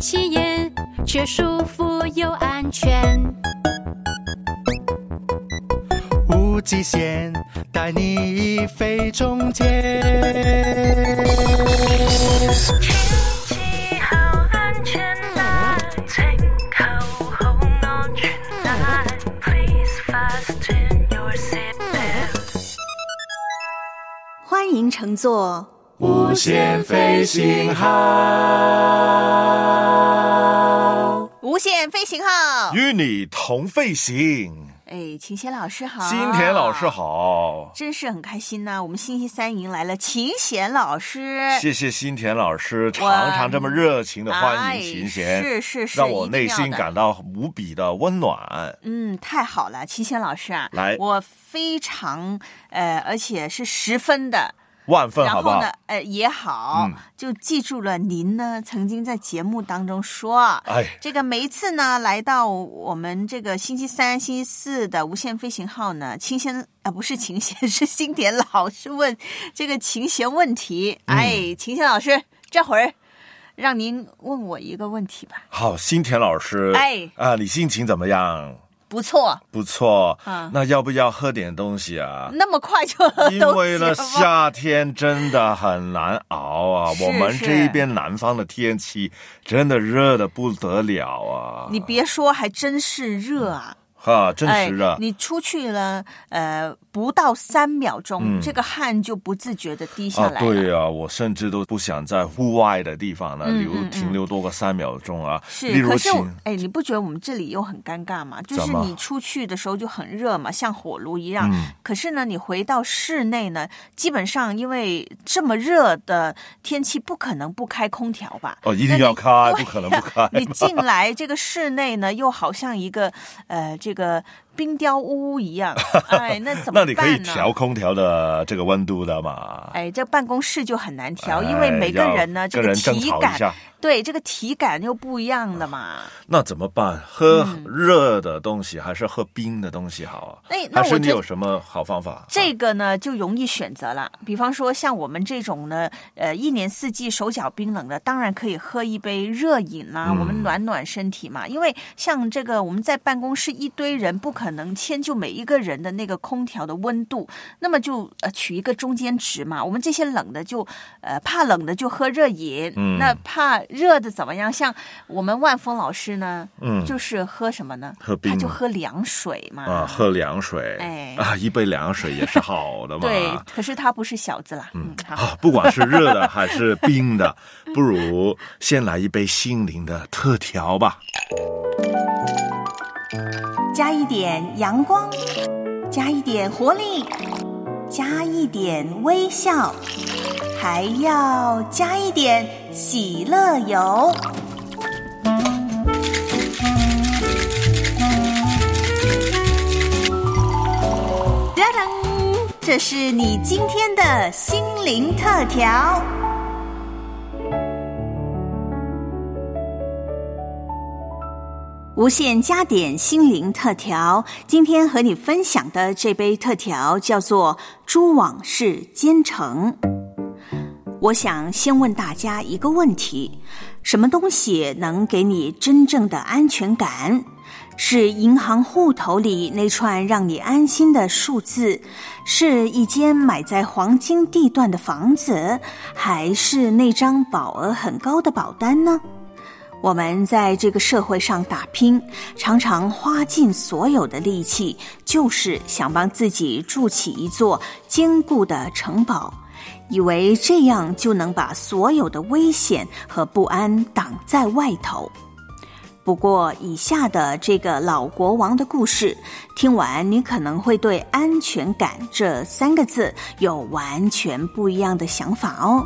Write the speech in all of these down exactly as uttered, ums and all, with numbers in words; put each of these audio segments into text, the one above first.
起眼，却舒服又安全。 无极限，带你飞中间。 天氣好安全啦，請扣好安全帶 Please fasten your seatbelt。 歡迎乘坐無限飛行號， 無限飛行號， 與你同飛行。 哎，晴贤老師好， 新田老師好， 真是很開心呢、啊。我們星期三迎來了晴賢老師， 謝謝新田老師常常這麼熱情的歡迎晴賢、 哎，是是是， 讓我內心感到無比的溫暖。 嗯，太好了，晴賢老師啊， 來， 我非常呃，而且是十分的。 萬分好不好？ 然後呢，呃，也好、嗯，就記住了您呢曾經在節目當中說，哎，這個每一次呢來到我們這個星期三、星期四的無限飛行號呢，晴賢啊，不是晴賢，是新田老師問這個晴賢問題。嗯、哎，晴賢老師，這會兒讓您問我一個問題吧。 好，新田老師，哎，啊，你心情怎麼樣？ 不錯， 不錯、嗯，那要不要喝點東西啊？ 那麼快就喝東西？ 因為呢，夏天真的很難熬啊。我們這一邊南方的天氣真的熱得不得了啊。 你別說，還真是熱啊。 哈，真是熱、哎。 你出去了，呃，不到三秒鐘、嗯，這個汗就不自覺的滴下來了。 啊，對啊，我甚至都不想在戶外的地方呢、嗯、留、嗯、停留多個三秒鐘啊。 是，例如可是，哎，你不覺得我們這裡又很尷尬嗎？就是你出去的時候就很熱嘛，像火爐一樣、嗯。可是呢，你回到室內呢，基本上因為這麼熱的天氣，不可能不開空調吧？ 哦，一定要開，不可能不開。 你進來這個室內呢，又好像一個，呃，這個。這個冰雕屋一樣，哎，那怎麼辦呢？ 那你可以調空調的這個溫度的嘛？ 哎，這辦公室就很難調，哎、因為每個人呢，這個體感，對，這個體感又不一樣的嘛。 那怎麼辦？喝熱的東西、嗯、還是喝冰的東西好啊？哎，那我還是你有什麼好方法？ 這個呢就容易選擇了。比方說像我們這種呢，呃，一年四季手腳冰冷的，當然可以喝一杯熱飲啦、啊嗯，我們暖暖身體嘛。因為像這個我們在辦公室一堆人，不可能遷就每一個人的那個空調的溫度，那麼就呃取一個中間值嘛。我們這些冷的就呃怕冷的就喝熱飲，嗯，那怕熱的怎麼樣？像我們萬峰老師呢，嗯，就是喝什麼呢？ 喝冰， 他就喝涼水嘛。 啊，喝涼水，哎啊，一杯涼水也是好的嘛。 對，可是他不是小子啦。嗯，好， 啊，不管是熱的還是冰的，不如先來一杯心靈的特調吧。 加一點陽光，加一點活力，加一點微笑，還要加一點喜樂油。當當，這是你今天的心靈特調。無限加點心靈特調，今天和你分享的這杯特調叫做蛛網式煎橙。我想先問大家一個問題，什麼東西能給你真正的安全感？是銀行戶頭裡那串讓你安心的數字，是一間買在黃金地段的房子，還是那張保額很高的保單呢？我們在這個社會上打拼，常常花盡所有的力氣，就是想幫自己築起一座堅固的城堡，以為這樣就能把所有的危險和不安擋在外頭。不過以下的這個老國王的故事，聽完你可能會對安全感這三個字有完全不一樣的想法哦。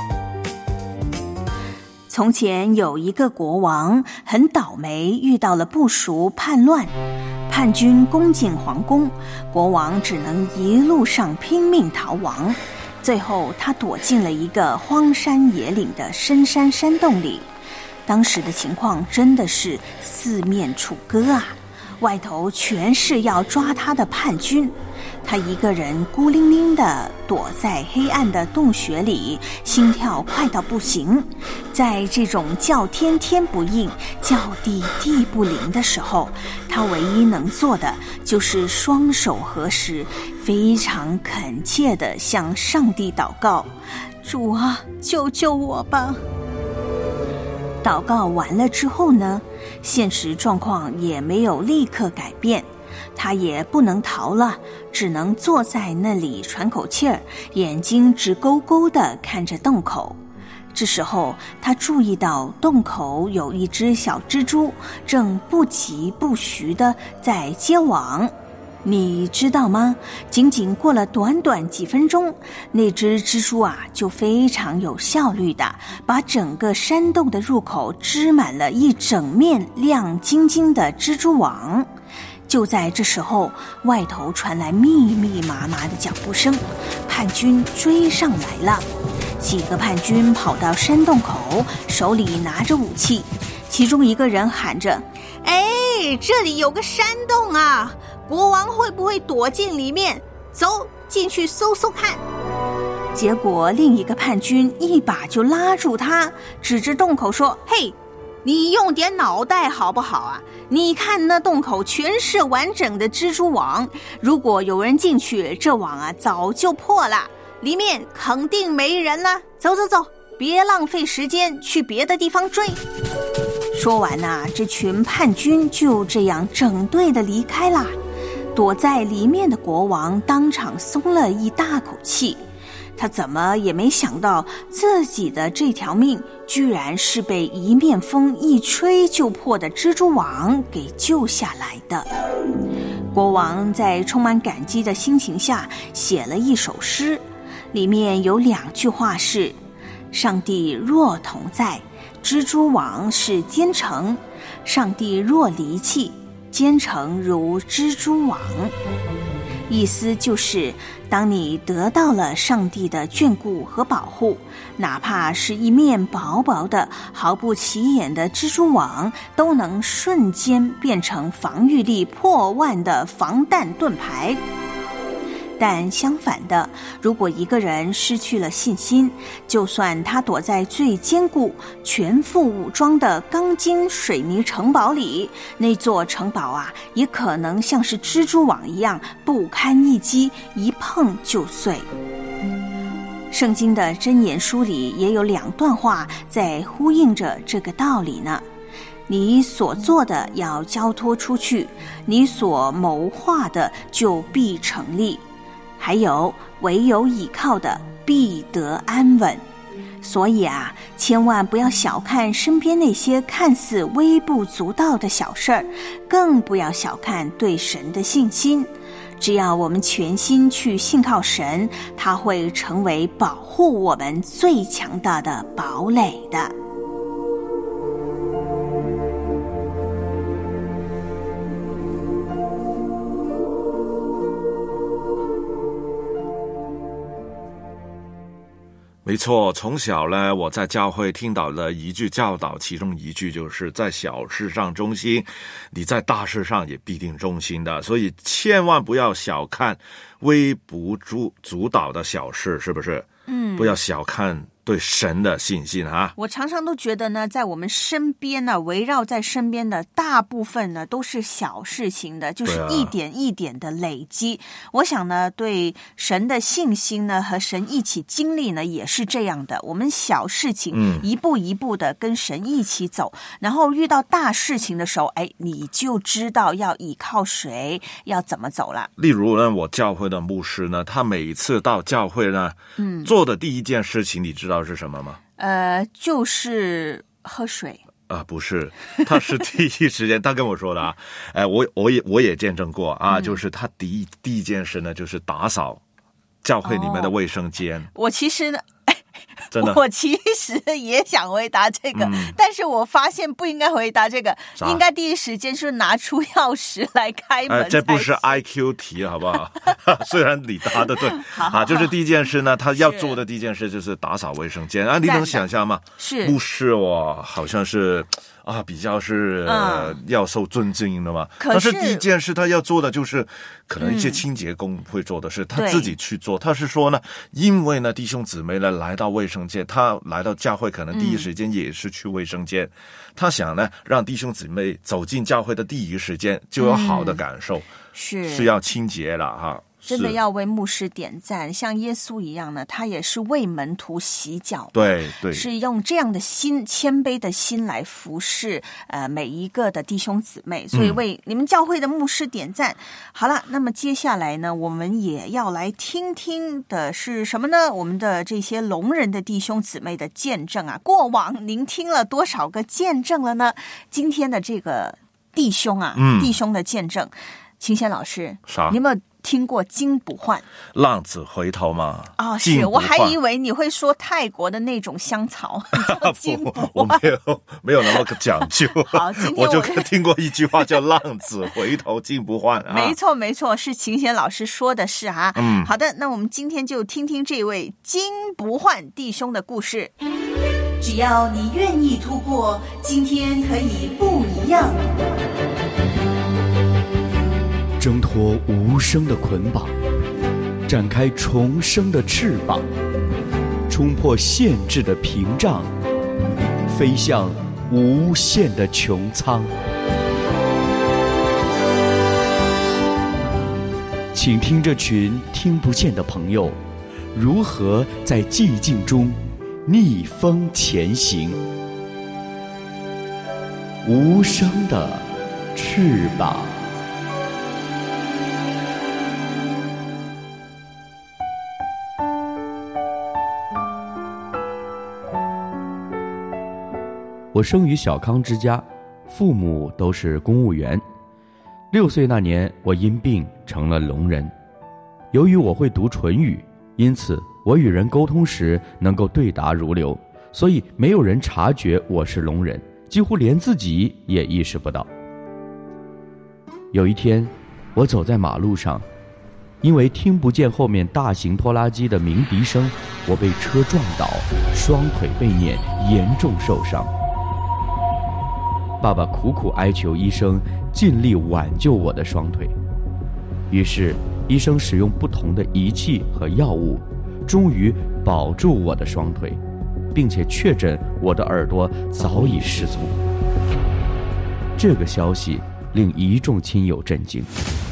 從前有一個國王，很倒霉，遇到了部屬叛亂，叛軍攻進皇宮，國王只能一路上拼命逃亡。最後他躲進了一個荒山野嶺的深山山洞裡。當時的情況真的是四面楚歌啊，外頭全是要抓他的叛軍， 他一个人孤零零地躲在黑暗的洞穴里，心跳快到不行。在这种叫天天不应，叫地地不灵的时候，他唯一能做的就是双手合十，非常恳切地向上帝祷告：主啊，救救我吧！祷告完了之后呢，现实状况也没有立刻改变，他也不能逃了，只能坐在那里喘口气儿，眼睛直勾勾地看着洞口。这时候他注意到洞口有一只小蜘蛛正不疾不徐地在结网。你知道吗？仅仅过了短短几分钟，那只蜘蛛啊就非常有效率的把整个山洞的入口织满了一整面亮晶晶的蜘蛛网。就在这时候，外头传来密密麻麻的脚步声，叛军追上来了。几个叛军跑到山洞口，手里拿着武器，其中一个人喊着：哎，这里有个山洞啊，国王会不会躲进里面？走，进去搜搜看。结果另一个叛军一把就拉住他，指着洞口说：嘿，你用点脑袋好不好啊？你看那洞口全是完整的蜘蛛网，如果有人进去，这网啊早就破了，里面肯定没人了。走走走，别浪费时间，去别的地方追。说完啊，这群叛军就这样整队的离开了。躲在里面的国王当场松了一大口气，他怎么也没想到自己的这条命居然是被一面风一吹就破的蜘蛛网给救下来的。国王在充满感激的心情下写了一首诗，里面有两句话是：上帝若同在，蜘蛛网是坚城；上帝若离弃，坚城如蜘蛛网。意思就是，当你得到了上帝的眷顾和保护，哪怕是一面薄薄的、毫不起眼的蜘蛛网，都能瞬间变成防御力破万的防弹盾牌。但相反的，如果一个人失去了信心，就算他躲在最坚固、全副武装的钢筋水泥城堡里，那座城堡啊，也可能像是蜘蛛网一样不堪一击，一碰就碎。圣经的箴言书里也有两段话在呼应着这个道理呢。你所做的要交托出去，你所谋划的就必成立。还有，唯有倚靠的必得安稳。所以啊，千万不要小看身边那些看似微不足道的小事儿，更不要小看对神的信心。只要我们全心去信靠神，他会成为保护我们最强大的堡垒的。 没错，从小呢，我在教会听到了一句教导，其中一句就是在小事上忠心，你在大事上也必定忠心的。所以千万不要小看微不足道的小事，是不是？嗯，不要小看对神的信心啊！ 我常常都觉得呢，在我们身边呢，围绕在身边的大部分呢，都是小事情的，就是一点一点的累积。啊、我想呢，对神的信心呢，和神一起经历呢，也是这样的。我们小事情一步一步的跟神一起走，嗯、然后遇到大事情的时候，哎，你就知道要依靠谁，要怎么走了。 例如呢，我教会的牧师呢，他每一次到教会呢，嗯，做的第一件事情，你知道是什么吗？ 呃，就是喝水啊、呃，不是，他是第一时间他跟我说的啊，哎、呃，我我也我也见证过啊，嗯、就是他第一第一件事呢，就是打扫教会里面的卫生间。哦、 我其实呢。 真的， 我其实也想回答这个、嗯、但是我发现不应该回答这个，应该第一时间是拿出钥匙来开门、呃、 这不是 I Q 题好不好虽然你答的对好好好啊，就是第一件事呢，他要做的第一件事就是打扫卫生间啊，你能想象吗？ 是牧师哦，好像是啊比较是、呃嗯、 要受尊敬的嘛。 可是但是第一件事他要做的就是可能一些清洁工会做的事、嗯、他自己去做。他是说呢，因为呢弟兄姊妹呢来到卫生间，他来到教会可能第一时间也是去卫生间、嗯、他想呢让弟兄姊妹走进教会的第一时间就有好的感受、嗯、 是是要清洁了哈。 真的要为牧师点赞，像耶稣一样呢，他也是为门徒洗脚， 对对， 是用这样的心，谦卑的心来服侍呃每一个的弟兄姊妹，所以为你们教会的牧师点赞、嗯、好了，那么接下来呢，我们也要来听听的是什么呢？我们的这些聋人的弟兄姊妹的见证啊，过往您听了多少个见证了呢？今天的这个弟兄啊、嗯、弟兄的见证，秦贤老师， 啥？ 你有没有听过金不换浪子回头吗？ 哦，是，我还以为你会说泰国的那种香草金不换。 我没有没有那么个讲究。 好，今天 我, 我就听过一句话叫浪子回头金不换、啊、 没错没错，是秦贤老师说的是啊。嗯，好的，那我们今天就听听这位金不换弟兄的故事。 只要你愿意突破，今天可以不一样。 挣脱无声的捆绑，展开重生的翅膀，冲破限制的屏障，飞向无限的穹苍。请听这群听不见的朋友如何在寂静中逆风前行。无声的翅膀。我生于小康之家，父母都是公务员。六岁那年，我因病成了聋人。由于我会读唇语，因此我与人沟通时能够对答如流，所以没有人察觉我是聋人，几乎连自己也意识不到。有一天，我走在马路上，因为听不见后面大型拖拉机的鸣笛声，我被车撞倒，双腿被碾，严重受伤。爸爸苦苦哀求医生尽力挽救我的双腿，于是医生使用不同的仪器和药物，终于保住我的双腿，并且确诊我的耳朵早已失聪。这个消息令一众亲友震惊。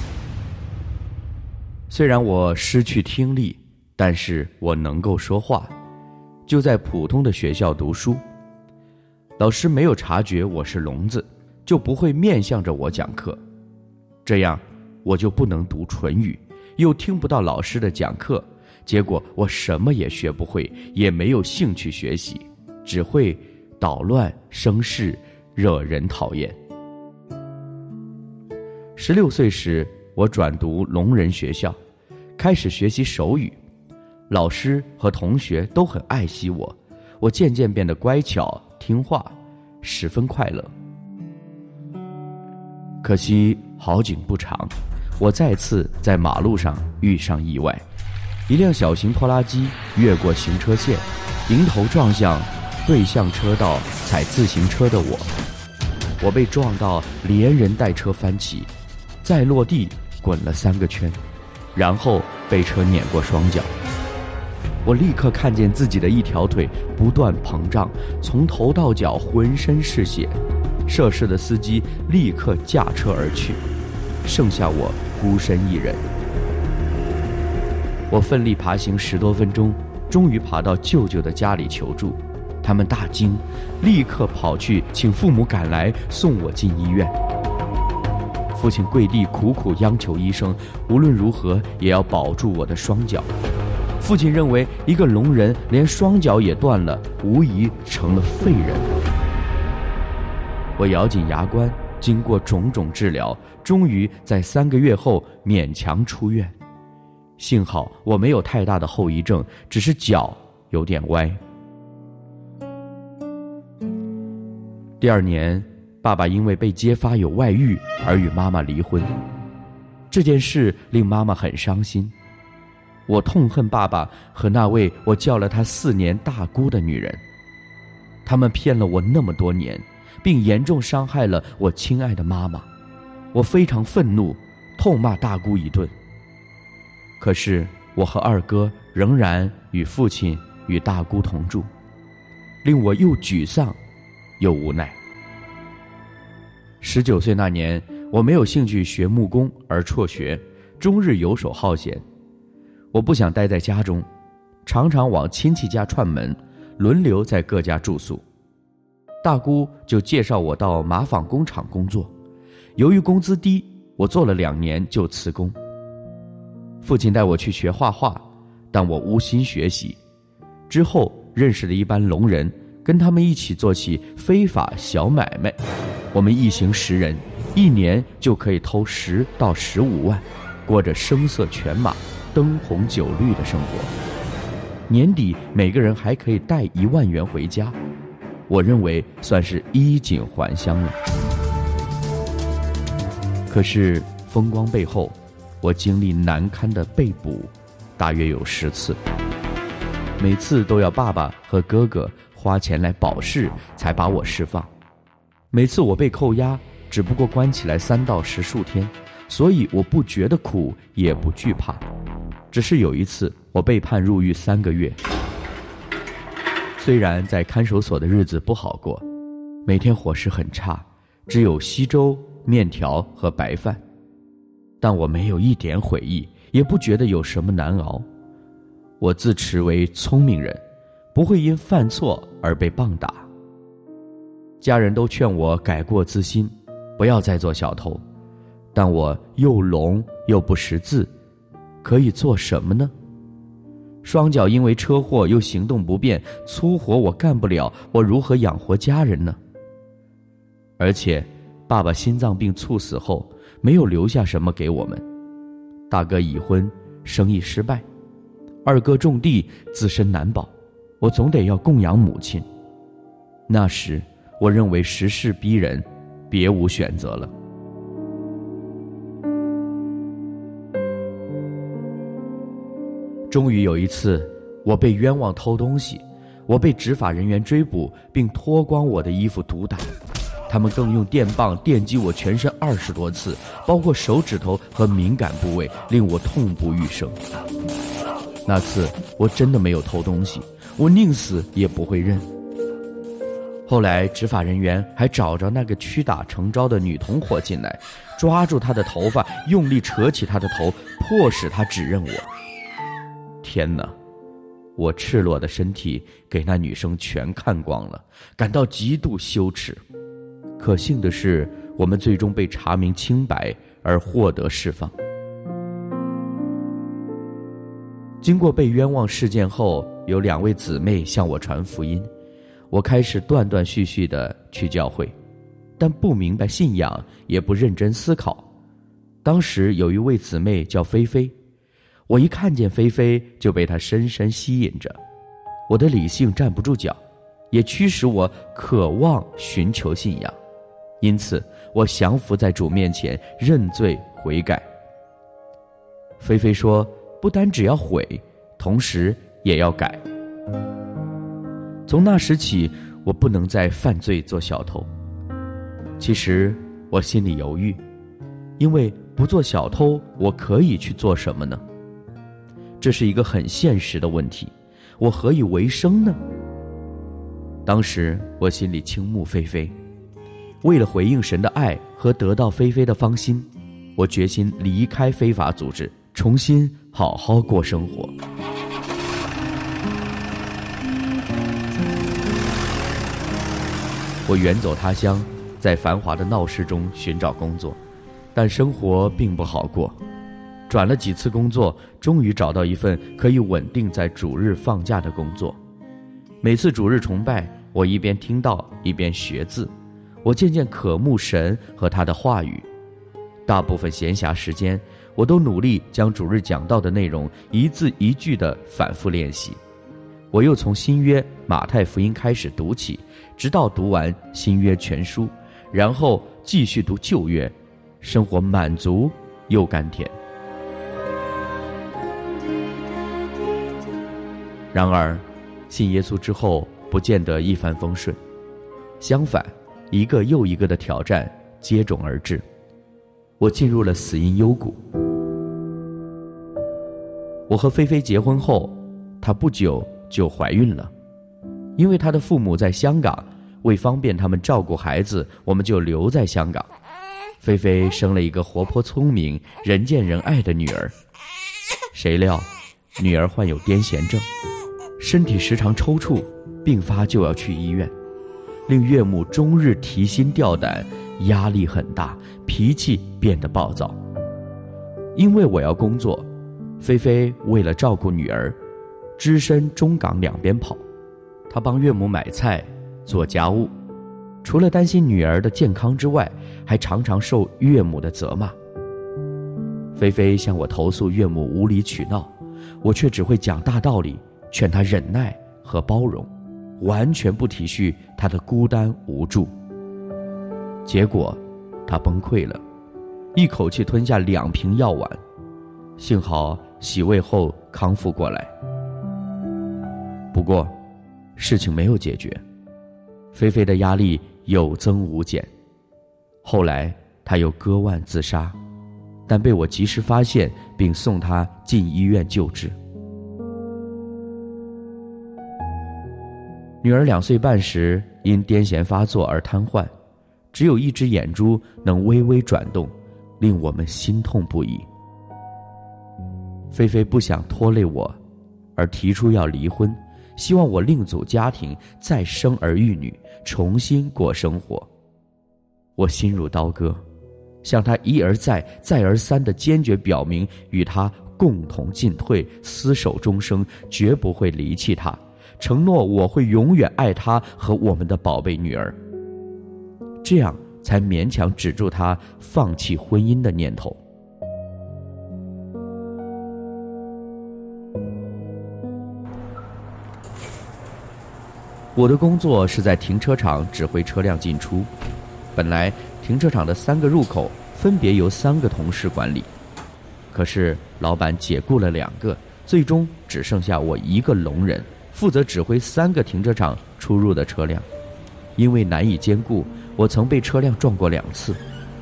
虽然我失去听力，但是我能够说话，就在普通的学校读书。老师没有察觉我是聋子，就不会面向着我讲课，这样我就不能读唇语，又听不到老师的讲课，结果我什么也学不会，也没有兴趣学习，只会捣乱生事，惹人讨厌。十六岁时，我转读聋人学校，开始学习手语，老师和同学都很爱惜我，我渐渐变得乖巧听话，十分快乐。可惜好景不长，我再次在马路上遇上意外，一辆小型拖拉机越过行车线，迎头撞向对向车道踩自行车的我，我被撞到连人带车翻起，再落地滚了三个圈，然后被车碾过双脚。我立刻看见自己的一条腿不断膨胀，从头到脚浑身是血。涉事的司机立刻驾车而去，剩下我孤身一人。我奋力爬行十多分钟，终于爬到舅舅的家里求助。他们大惊，立刻跑去请父母赶来送我进医院。父亲跪地苦苦央求医生，无论如何也要保住我的双脚。父亲认为一个聋人连双脚也断了，无疑成了废人。我咬紧牙关，经过种种治疗，终于在三个月后勉强出院。幸好我没有太大的后遗症，只是脚有点歪。第二年，爸爸因为被揭发有外遇而与妈妈离婚，这件事令妈妈很伤心。我痛恨爸爸和那位我叫了她四年大姑的女人，他们骗了我那么多年， 并严重伤害了我亲爱的妈妈。我非常愤怒，痛骂大姑一顿。可是我和二哥仍然与父亲与大姑同住，令我又沮丧又无奈。十九岁那年，我没有兴趣学木工而辍学，终日游手好闲。我不想待在家中，常常往亲戚家串门，轮流在各家住宿。大姑就介绍我到麻纺工厂工作，由于工资低，我做了两年就辞工。父亲带我去学画画，但我无心学习。之后认识了一班聋人，跟他们一起做起非法小买卖。我们一行十人，一年就可以偷十到十五万，过着声色犬马、灯红酒绿的生活。年底每个人还可以带一万元回家，我认为算是衣锦还乡了。可是风光背后，我经历难堪的被捕大约有十次，每次都要爸爸和哥哥花钱来保释才把我释放。每次我被扣押，只不过关起来三到十数天，所以我不觉得苦，也不惧怕。只是有一次我被判入狱三个月，虽然在看守所的日子不好过，每天伙食很差，只有稀粥、面条和白饭，但我没有一点悔意，也不觉得有什么难熬。我自持为聪明人，不会因犯错而被棒打。家人都劝我改过自新，不要再做小偷，但我又聋又不识字，可以做什么呢？双脚因为车祸又行动不便，粗活我干不了，我如何养活家人呢？而且爸爸心脏病猝死后，没有留下什么给我们。大哥已婚，生意失败，二哥种地，自身难保，我总得要供养母亲。那时我认为时势逼人，别无选择了。终于有一次，我被冤枉偷东西，我被执法人员追捕，并脱光我的衣服毒打。他们更用电棒电击我全身二十多次，包括手指头和敏感部位，令我痛不欲生。那次我真的没有偷东西，我宁死也不会认。后来执法人员还找着那个屈打成招的女同伙进来，抓住她的头发，用力扯起她的头，迫使她指认我。天哪，我赤裸的身体给那女生全看光了，感到极度羞耻。可幸的是，我们最终被查明清白而获得释放。经过被冤枉事件后，有两位姊妹向我传福音，我开始断断续续地去教会，但不明白信仰，也不认真思考。当时有一位姊妹叫菲菲，我一看见菲菲就被她深深吸引着，我的理性站不住脚，也驱使我渴望寻求信仰。因此我降服在主面前，认罪悔改。菲菲说，不单只要悔，同时也要改。从那时起，我不能再犯罪做小偷。其实我心里犹豫，因为不做小偷，我可以去做什么呢？这是一个很现实的问题，我何以为生呢？当时我心里倾慕菲菲，为了回应神的爱和得到菲菲的芳心，我决心离开非法组织，重新好好过生活。我远走他乡，在繁华的闹市中寻找工作，但生活并不好过。转了几次工作，终于找到一份可以稳定在主日放假的工作。每次主日崇拜，我一边听道一边学字，我渐渐渴慕神和他的话语。大部分闲暇时间，我都努力将主日讲道的内容一字一句地反复练习。我又从新约马太福音开始读起，直到读完新约全书，然后继续读旧约，生活满足又甘甜。然而信耶稣之后不见得一帆风顺，相反一个又一个的挑战接踵而至，我进入了死因幽谷。我和菲菲结婚后，她不久就怀孕了。因为她的父母在香港，为方便他们照顾孩子，我们就留在香港。菲菲生了一个活泼聪明、人见人爱的女儿。谁料，女儿患有癫痫症，身体时常抽搐，病发就要去医院，令岳母终日提心吊胆，压力很大，脾气变得暴躁。因为我要工作，菲菲为了照顾女儿，只身中港两边跑。她帮岳母买菜、做家务，除了担心女儿的健康之外，还常常受岳母的责骂。菲菲向我投诉岳母无理取闹，我却只会讲大道理，劝她忍耐和包容，完全不体恤她的孤单无助。结果她崩溃了，一口气吞下两瓶药丸，幸好洗胃后康复过来。不过事情没有解决，菲菲的压力有增无减。后来她又割腕自杀，但被我及时发现并送她进医院救治。女儿两岁半时因癫痫发作而瘫痪，只有一只眼珠能微微转动，令我们心痛不已。菲菲不想拖累我，而提出要离婚，希望我另组家庭，再生儿育女，重新过生活。我心如刀割，向他一而再再而三地坚决表明与他共同进退，厮守终生，绝不会离弃他，承诺我会永远爱他和我们的宝贝女儿。这样才勉强止住他放弃婚姻的念头。我的工作是在停车场指挥车辆进出，本来停车场的三个入口分别由三个同事管理，可是老板解雇了两个，最终只剩下我一个聋人，负责指挥三个停车场出入的车辆。因为难以兼顾，我曾被车辆撞过两次。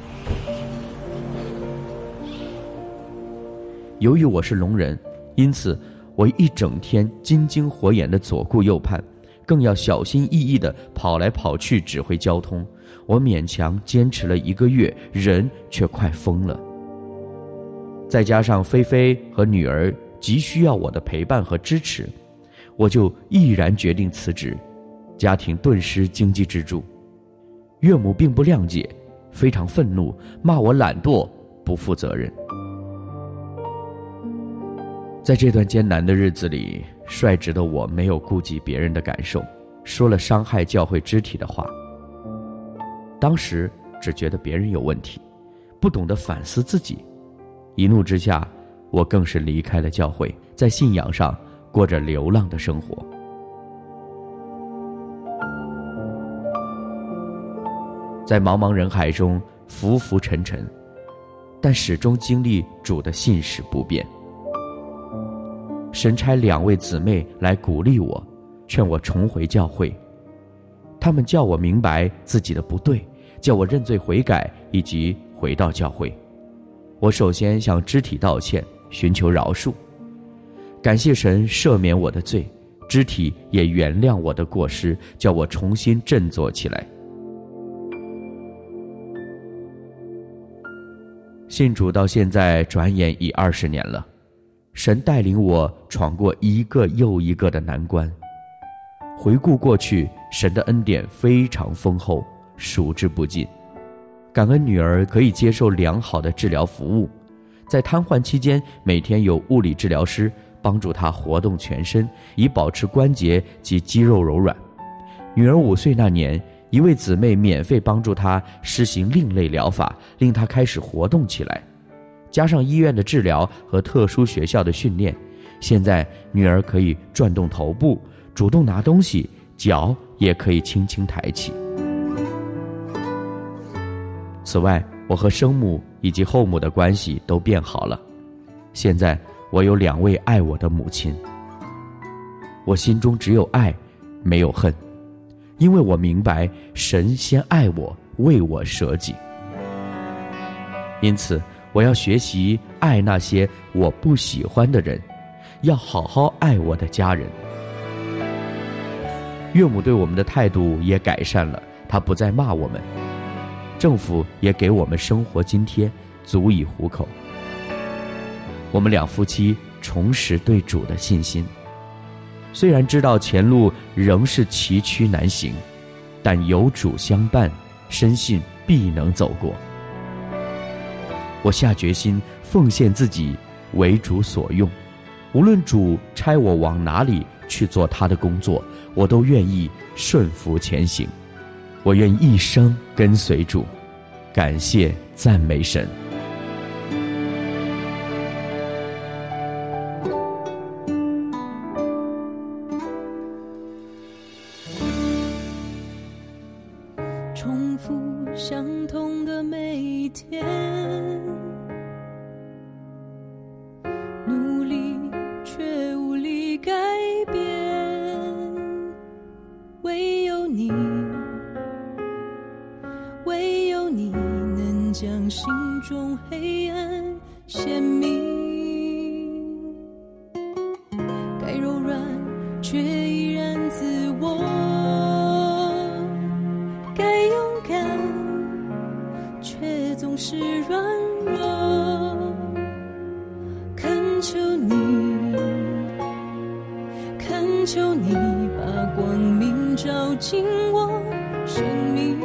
由于我是聋人，因此我一整天金睛火眼地左顾右盼，更要小心翼翼地跑来跑去指挥交通。我勉强坚持了一个月，人却快疯了。再加上菲菲和女儿急需要我的陪伴和支持，我就毅然决定辞职，家庭顿时经济支柱。岳母并不谅解，非常愤怒，骂我懒惰不负责任。在这段艰难的日子里，率直的我没有顾及别人的感受，说了伤害教会肢体的话。当时只觉得别人有问题，不懂得反思自己。一怒之下，我更是离开了教会，在信仰上过着流浪的生活。在茫茫人海中浮浮沉沉，但始终经历主的信使不变。神差两位姊妹来鼓励我，劝我重回教会。他们叫我明白自己的不对，叫我认罪悔改，以及回到教会。我首先向肢体道歉，寻求饶恕，感谢神赦免我的罪，肢体也原谅我的过失，叫我重新振作起来。信主到现在转眼已二十年了，神带领我闯过一个又一个的难关。回顾过去，神的恩典非常丰厚，数之不尽。感恩女儿可以接受良好的治疗服务，在瘫痪期间，每天有物理治疗师帮助她活动全身，以保持关节及肌肉柔软。女儿五岁那年，一位姊妹免费帮助她施行另类疗法，令她开始活动起来。加上医院的治疗和特殊学校的训练，现在女儿可以转动头部，主动拿东西，脚也可以轻轻抬起。此外，我和生母以及后母的关系都变好了。现在我有两位爱我的母亲，我心中只有爱，没有恨。 因为我明白神先爱我，为我舍己。因此我要学习爱那些我不喜欢的人，要好好爱我的家人。岳母对我们的态度也改善了，她不再骂我们，政府也给我们生活津贴，足以糊口。我们两夫妻重拾对主的信心，虽然知道前路仍是崎岖难行，但有主相伴，深信必能走过。我下决心奉献自己，为主所用，无论主差我往哪里去做他的工作，我都愿意顺服前行。我愿一生跟随主，感谢赞美神。 重复相同的每一天，努力却无力改变，唯有你，唯有你能将心中黑暗显明，该柔软却依然自我，该勇敢却总是软弱，恳求你，恳求你把光明照进我生命，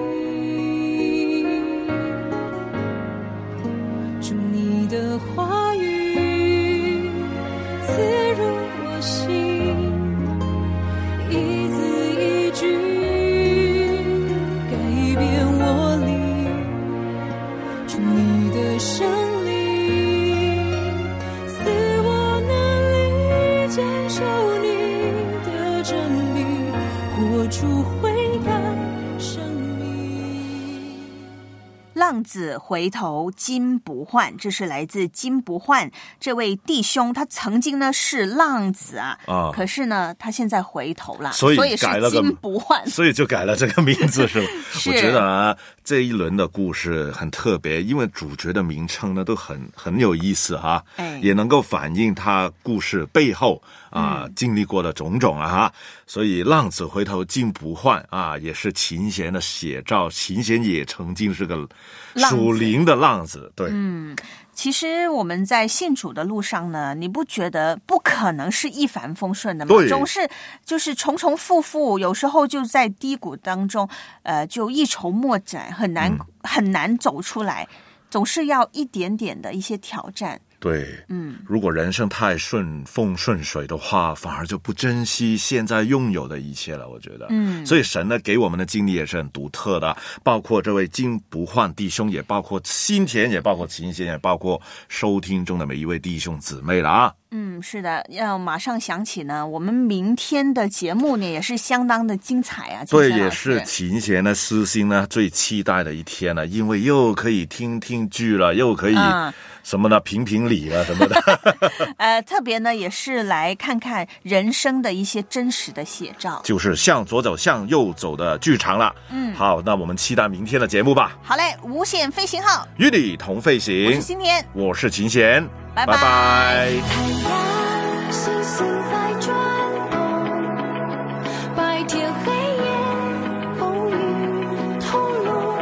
祝你的话语刺入我心，一字一句改变我灵，祝你的圣灵使我能力接受你的真理，活出悔改生命。 浪子回头金不换，这是来自金不换这位弟兄，他曾经呢是浪子啊， 啊可是呢他现在回头了， 所以所以是改了个金不换， 所以就改了这个名字是吧？ 是我觉得啊，这一轮的故事很特别，因为主角的名称呢都很很有意思哈、 哎也能够反映他故事背后啊、嗯、经历过的种种啊哈。所以浪子回头金不换啊，也是琴弦的写照。琴弦也曾经是个属灵的浪子，对， 嗯。其实我们在信主的路上呢，你不觉得不可能是一帆风顺的吗？ 对， 总是就是重重复复，有时候就在低谷当中，呃，就一筹莫展，很难、嗯、很难走出来，总是要一点点的一些挑战。 对， 嗯， 如果人生太顺风顺水的话，反而就不珍惜现在拥有的一切了，我觉得。嗯，所以神呢给我们的经历也是很独特的，包括这位金不换弟兄，也包括新田，也包括琴弦，也包括收听中的每一位弟兄姊妹了啊。 嗯，是的，要马上想起呢，我们明天的节目呢也是相当的精彩啊。 对，也是琴弦呢私心呢最期待的一天了，因为又可以听听剧了，又可以什么呢、嗯、评评理了什么的。 呃，特别呢也是来看看人生的一些真实的写照， 就是向左走向右走的剧场了。嗯，好，那我们期待明天的节目吧。 好嘞，无限飞行号与你同飞行， 我是新田， 我是琴弦， 拜拜。 拜拜。 太阳星星在转动，白天黑夜风雨同路，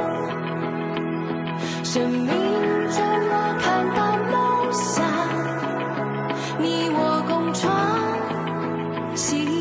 生命怎么看到梦想，你我共创希